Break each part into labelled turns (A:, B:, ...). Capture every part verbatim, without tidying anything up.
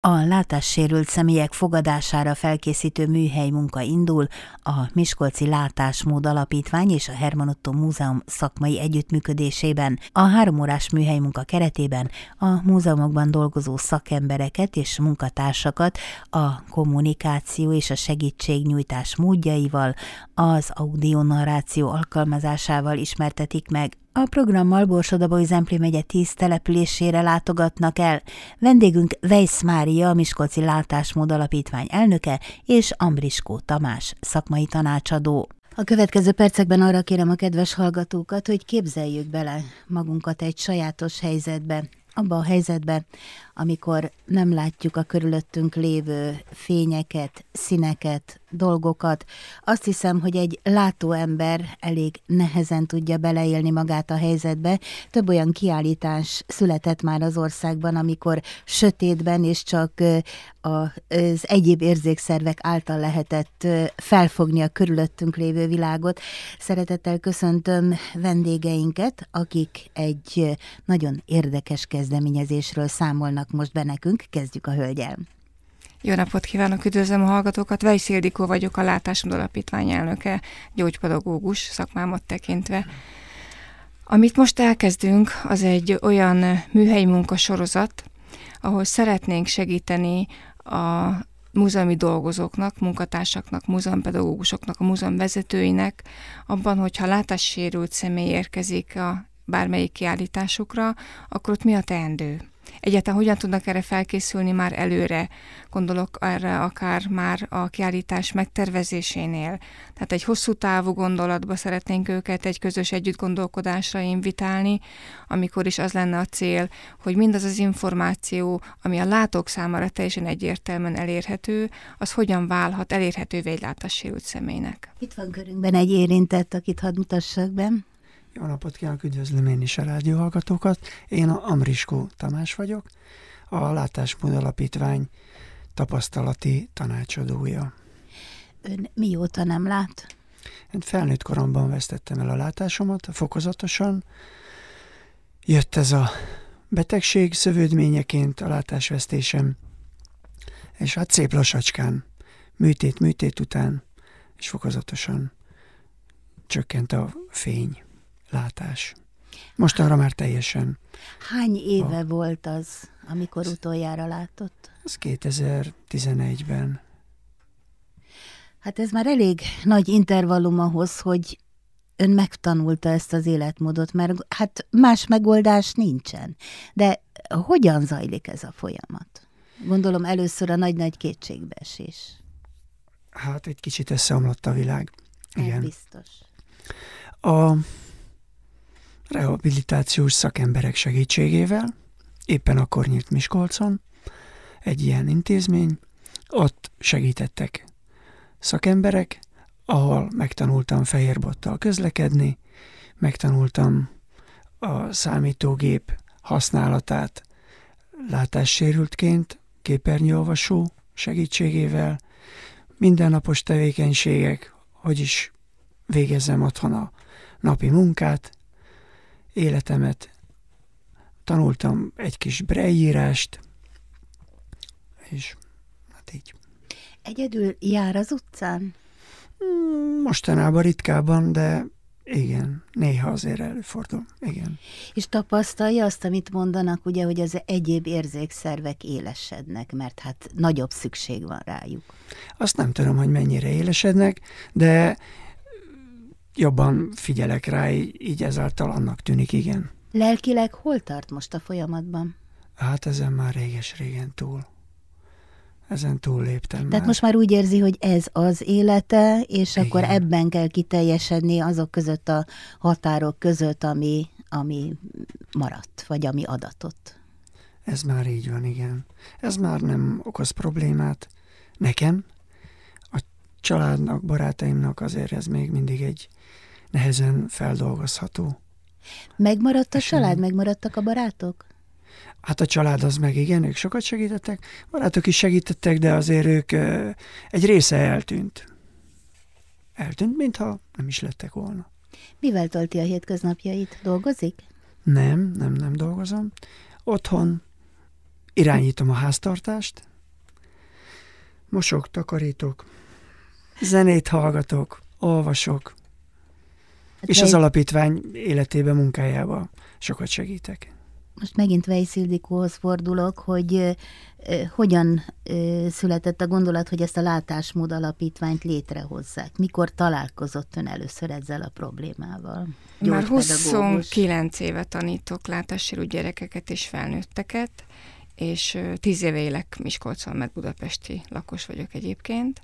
A: A látássérült személyek fogadására felkészítő műhely munka indul, a Miskolci Látásmód Alapítvány és a Herman Ottó Múzeum szakmai együttműködésében. A háromórás műhely munka keretében a múzeumokban dolgozó szakembereket és munkatársakat a kommunikáció és a segítségnyújtás módjaival, az audionarráció alkalmazásával ismertetik meg. A programmal Borsod-Abaúj-Zemplén megye tíz településére látogatnak el. Vendégünk Weisz Mária, a Miskolci Látásmód Alapítvány elnöke, és Ambriskó Tamás, szakmai tanácsadó. A következő percekben arra kérem a kedves hallgatókat, hogy képzeljük bele magunkat egy sajátos helyzetbe, abba a helyzetbe, amikor nem látjuk a körülöttünk lévő fényeket, színeket, dolgokat. Azt hiszem, hogy egy látó ember elég nehezen tudja beleélni magát a helyzetbe. Több olyan kiállítás született már az országban, amikor sötétben és csak az egyéb érzékszervek által lehetett felfogni a körülöttünk lévő világot. Szeretettel köszöntöm vendégeinket, akik egy nagyon érdekes kezdeményezésről számolnak most be nekünk. Kezdjük a hölgyel.
B: Jó napot kívánok, üdvözlöm a hallgatókat. Weisz Ildikó vagyok, a Látásmód Alapítvány elnöke, gyógypedagógus szakmámat tekintve. Amit most elkezdünk, az egy olyan műhelyi munkasorozat, ahol szeretnénk segíteni a múzeumi dolgozóknak, munkatársaknak, múzeumpedagógusoknak, a múzeum vezetőinek abban, hogyha látássérült személy érkezik a bármelyik kiállításukra, akkor ott mi a teendő? Egyáltalán hogyan tudnak erre felkészülni már előre? Gondolok erre akár már a kiállítás megtervezésénél. Tehát egy hosszú távú gondolatba szeretnénk őket egy közös együttgondolkodásra invitálni, amikor is az lenne a cél, hogy mindaz az információ, ami a látók számára teljesen egyértelműen elérhető, az hogyan válhat elérhetővé egy látássérült személynek.
A: Itt van körünkben egy érintett, akit hadd mutassak be.
C: Jó napot kívánok, üdvözlöm én is a rádióhallgatókat. Én a Ambriskó Tamás vagyok, a Látásmód Alapítvány tapasztalati tanácsadója.
A: Ön mióta nem lát?
C: Én felnőtt koromban vesztettem el a látásomat, fokozatosan. Jött ez a betegség szövődményeként, a látásvesztésem, és hát szép lassacskán, műtét, műtét után, és fokozatosan csökkent a fény. Látás. Mostanra már teljesen.
A: Hány éve
C: a...
A: volt az, amikor utoljára látott?
C: Az kétezer-tizenegyben.
A: Hát ez már elég nagy intervallum ahhoz, hogy ön megtanulta ezt az életmódot, mert hát más megoldás nincsen. De hogyan zajlik ez a folyamat? Gondolom először a nagy-nagy kétségbeesés.
C: Hát egy kicsit összeomlott a világ. Igen.
A: Ez biztos.
C: A rehabilitációs szakemberek segítségével, éppen akkor nyílt Miskolcon egy ilyen intézmény, ott segítettek szakemberek, ahol megtanultam fehérbottal közlekedni, megtanultam a számítógép használatát látássérültként, képernyőolvasó segítségével, mindennapos tevékenységek, hogy is végezzem otthon a napi munkát, életemet, tanultam egy kis braille-írást, és hát így.
A: Egyedül jár az utcán?
C: Mostanában ritkábban, de igen, néha azért előfordul, igen.
A: És tapasztalja azt, amit mondanak, ugye, hogy az egyéb érzékszervek élesednek, mert hát nagyobb szükség van rájuk.
C: Azt nem tudom, hogy mennyire élesednek, de jobban figyelek rá, így ezáltal annak tűnik, igen.
A: Lelkileg hol tart most a folyamatban?
C: Hát ezen már réges-régen túl. Ezen túl léptem
A: Tehát
C: már.
A: most már úgy érzi, hogy ez az élete, és
C: igen.
A: Akkor ebben kell kiteljesedni azok között a határok között, ami, ami maradt, vagy ami adatott.
C: Ez már így van, igen. Ez már nem okoz problémát nekem. A családnak, barátaimnak azért ez még mindig egy nehezen feldolgozható.
A: Megmaradt a
C: esemény.
A: család? Megmaradtak a barátok?
C: Hát a család az meg igen, ők sokat segítettek, barátok is segítettek, de azért ők ö, egy része eltűnt. Eltűnt, mintha nem is lettek volna.
A: Mivel tölti a hétköznapjait? Dolgozik?
C: Nem, nem, nem dolgozom. Otthon irányítom a háztartást, Mosok, takarítok, zenét hallgatok, olvasok, hát és az alapítvány életében, munkájában sokat segítek.
A: Most megint Weisz Ildikóhoz fordulok, hogy uh, uh, hogyan uh, született a gondolat, hogy ezt a Látásmód Alapítványt létrehozzák. Mikor találkozott ön először ezzel a problémával?
B: Már huszonkilenc éve tanítok látássérült gyerekeket és felnőtteket, és uh, tíz éve élek Miskolcon, mert budapesti lakos vagyok egyébként.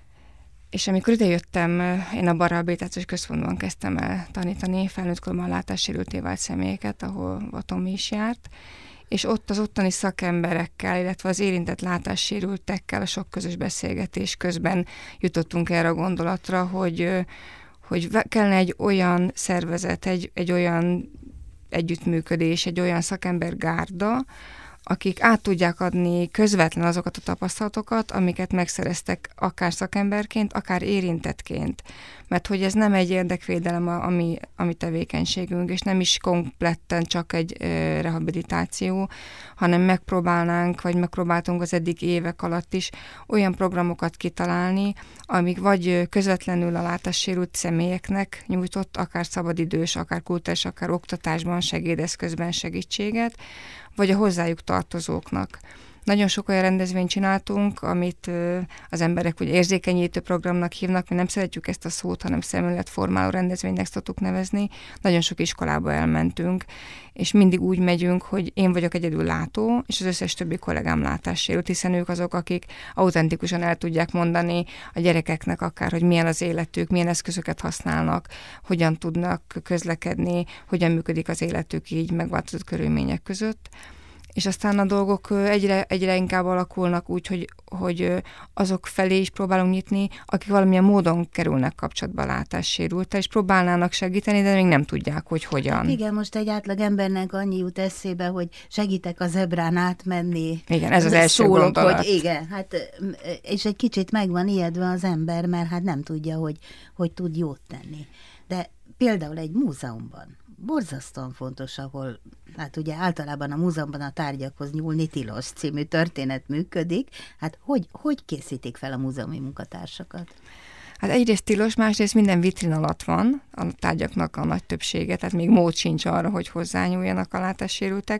B: És amikor idejöttem, én a Barra Rehabilitációs Központban kezdtem el tanítani felnőtt koromban látássérültté vált személyeket, ahol Tomi is járt, és ott az ottani szakemberekkel, illetve az érintett látássérültekkel a sok közös beszélgetés közben jutottunk erre a gondolatra, hogy, hogy kellene egy olyan szervezet, egy, egy olyan együttműködés, egy olyan szakembergárda, akik át tudják adni közvetlen azokat a tapasztalatokat, amiket megszereztek akár szakemberként, akár érintettként. Mert hogy ez nem egy érdekvédelem a, a mi, a mi tevékenységünk, és nem is kompletten csak egy e, rehabilitáció, hanem megpróbálnánk, vagy megpróbáltunk az eddig évek alatt is olyan programokat kitalálni, amik vagy közvetlenül a látássérült személyeknek nyújtott, akár szabadidős, akár kultúrás, akár oktatásban, segédeszközben segítséget, vagy a hozzájuk tartozóknak. Nagyon sok olyan rendezvényt csináltunk, amit az emberek ugye érzékenyítő programnak hívnak, mi nem szeretjük ezt a szót, hanem szemléletformáló rendezvénynek szoktuk nevezni. Nagyon sok iskolába elmentünk, és mindig úgy megyünk, hogy én vagyok egyedül látó, és az összes többi kollégám látássérült, hiszen ők azok, akik autentikusan el tudják mondani a gyerekeknek akár, hogy milyen az életük, milyen eszközöket használnak, hogyan tudnak közlekedni, hogyan működik az életük így megváltozott körülmények között. És aztán a dolgok egyre, egyre inkább alakulnak úgy, hogy, hogy azok felé is próbálunk nyitni, akik valamilyen módon kerülnek kapcsolatba látássérülttel, és próbálnának segíteni, de még nem tudják, hogy hogyan.
A: Hát igen, most egy átlag embernek annyi jut eszébe, hogy segítek a zebrán átmenni.
B: Igen, ez az első
A: szólok,
B: gondolat.
A: Hogy igen, hát, és egy kicsit meg van ijedve az ember, mert hát nem tudja, hogy, hogy tud jót tenni. De például egy múzeumban borzasztóan fontos, ahol, hát ugye általában a múzeumban a tárgyakhoz nyúlni tilos című történet működik. Hát hogy, hogy készítik fel a múzeumi munkatársakat?
B: Hát egyrészt tilos, másrészt minden vitrin alatt van, a tárgyaknak a nagy többsége, tehát még mód sincs arra, hogy hozzányúljanak a látássérültek.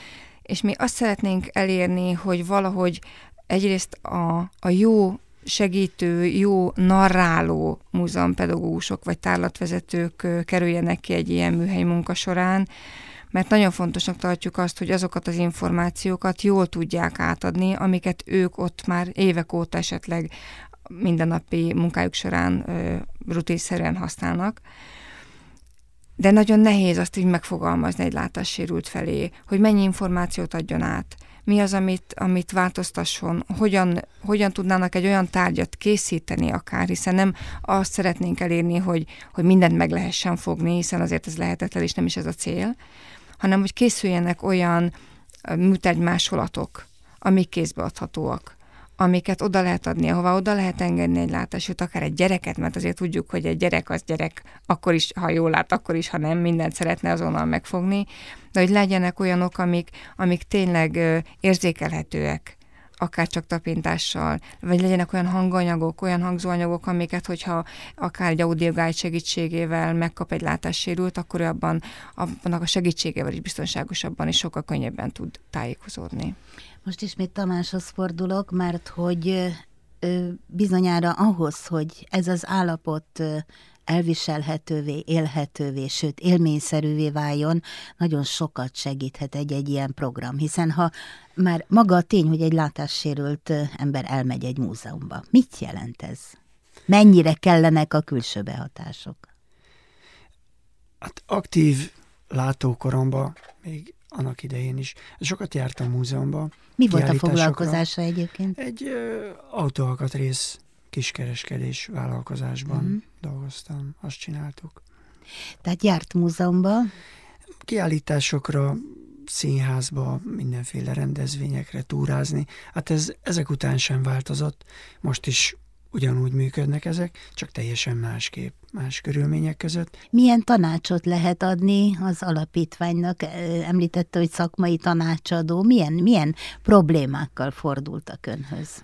B: És mi azt szeretnénk elérni, hogy valahogy egyrészt a, a jó segítő, jó narráló múzeumpedagógusok vagy tárlatvezetők kerüljenek ki egy ilyen műhelyi munka során, mert nagyon fontosnak tartjuk azt, hogy azokat az információkat jól tudják átadni, amiket ők ott már évek óta esetleg mindennapi munkájuk során rutinszerűen használnak. De nagyon nehéz azt így megfogalmazni egy látássérült felé, hogy mennyi információt adjon át, mi az, amit, amit változtasson, hogyan, hogyan tudnának egy olyan tárgyat készíteni akár, hiszen nem azt szeretnénk elérni, hogy, hogy mindent meg lehessen fogni, hiszen azért ez lehetetlen, és nem is ez a cél, hanem hogy készüljenek olyan műtárgymásolatok, amik kézbeadhatóak, amiket oda lehet adni, ahová oda lehet engedni egy látássérült, akár egy gyereket, mert azért tudjuk, hogy egy gyerek az gyerek, akkor is, ha jól lát, akkor is, ha nem, mindent szeretne azonnal megfogni, de hogy legyenek olyanok, amik, amik tényleg ö, érzékelhetőek, akár csak tapintással, vagy legyenek olyan hanganyagok, olyan hangzóanyagok, amiket, hogyha akár egy audioguide segítségével megkap egy látássérült, akkor ő abban, abban a segítségével is biztonságosabban és sokkal könnyebben tud tájékozódni.
A: Most ismét Tamáshoz fordulok, mert hogy ö, bizonyára ahhoz, hogy ez az állapot ö, elviselhetővé, élhetővé, sőt élményszerűvé váljon, nagyon sokat segíthet egy-egy ilyen program, hiszen ha már maga a tény, hogy egy látássérült ember elmegy egy múzeumba, mit jelent ez? Mennyire kellenek a külső behatások?
C: Hát aktív látókoromban, még annak idején is, sokat jártam múzeumba.
A: Mi volt a foglalkozása egyébként?
C: Egy ö, autóalkatrész kiskereskedés vállalkozásban mm. dolgoztam, azt csináltuk.
A: Tehát járt múzeumba?
C: Kiállításokra, színházba, mindenféle rendezvényekre túrázni. Hát ez ezek után sem változott. Most is ugyanúgy működnek ezek, csak teljesen másképp, más körülmények között.
A: Milyen tanácsot lehet adni az alapítványnak? Említette, hogy szakmai tanácsadó. Milyen, milyen problémákkal fordultak önhöz?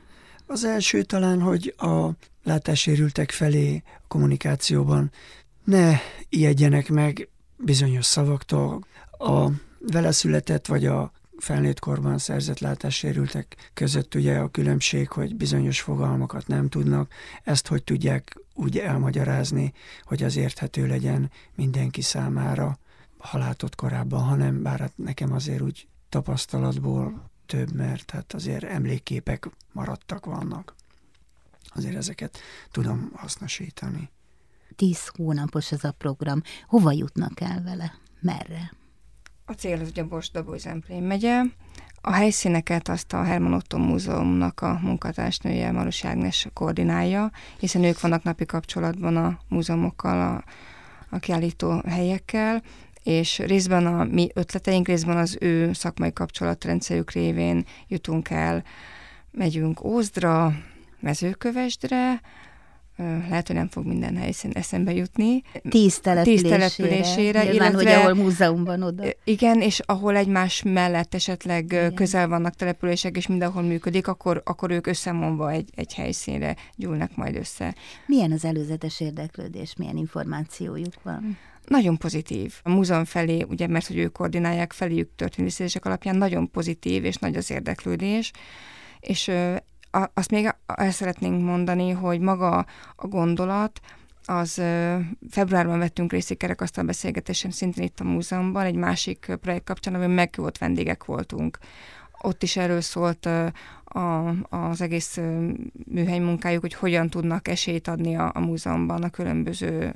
C: Az első talán, hogy a látássérültek felé a kommunikációban ne ijedjenek meg bizonyos szavaktól. A vele született vagy a felnőtt korban szerzett látássérültek között ugye a különbség, hogy bizonyos fogalmakat nem tudnak, ezt hogy tudják úgy elmagyarázni, hogy az érthető legyen mindenki számára, ha látott korábban, hanem bár hát nekem azért úgy tapasztalatból több, mert hát azért emlékképek maradtak vannak. Azért ezeket tudom hasznosítani.
A: Tíz hónapos ez a program. Hova jutnak el vele? Merre?
B: A cél az ugye Borsod-Bagoly-Zemplén megye. A helyszíneket azt a Herman Ottó Múzeumnak a munkatársnője, Marus Ágnes koordinálja, hiszen ők vannak napi kapcsolatban a múzeumokkal, a, a kiállító helyekkel, és részben a mi ötleteink, részben az ő szakmai kapcsolatrendszerük révén jutunk el, megyünk Ózdra, Mezőkövesdre, lehet, hogy nem fog minden helyszín eszembe jutni.
A: Tíz településére. Tíz településére.
B: Nyilván,
A: illetve, hogy ahol múzeumban oda.
B: Igen, és ahol egymás mellett esetleg igen. közel vannak települések, és mindenhol működik, akkor, akkor ők összemonva egy, egy helyszínre gyűlnek majd össze.
A: Milyen az előzetes érdeklődés, milyen információjuk van?
B: Nagyon pozitív. A múzeum felé, ugye, mert hogy ők koordinálják, feléjük történő visszajelzések alapján nagyon pozitív, és nagy az érdeklődés, és azt még el szeretnénk mondani, hogy maga a gondolat, az februárban vettünk részt egy kerekasztal beszélgetésen szintén itt a múzeumban, egy másik projekt kapcsán, amiben meghívott vendégek voltunk. Ott is erről szólt a, az egész műhely munkájuk, hogy hogyan tudnak esélyt adni a, a múzeumban a különböző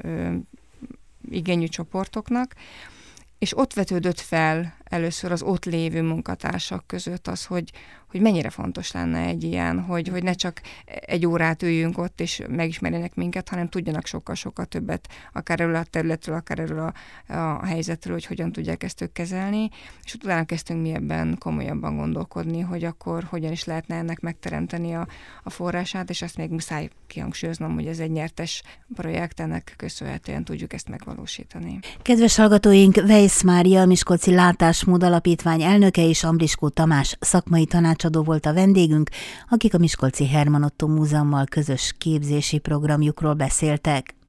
B: igényű csoportoknak, és ott vetődött fel először az ott lévő munkatársak között az, hogy, hogy mennyire fontos lenne egy ilyen, hogy, hogy ne csak egy órát üljünk ott, és megismerjenek minket, hanem tudjanak sokkal-sokkal többet, akár erről a területről, akár erről a, a helyzetről, hogy hogyan tudják ezt ők kezelni, és utána kezdtünk mi ebben komolyabban gondolkodni, hogy akkor hogyan is lehetne ennek megteremteni a, a forrását, és ezt még muszáj kihangsúlyoznom, hogy ez egy nyertes projekt, ennek köszönhetően tudjuk ezt megvalósítani.
A: Kedves hallgatóink, Weisz Mária, Miskolci Látásmód Alapítvány elnöke és Ambriskó Tamás szakmai tanácsadó volt a vendégünk, akik a Miskolci Herman Ottó Múzeummal közös képzési programjukról beszéltek.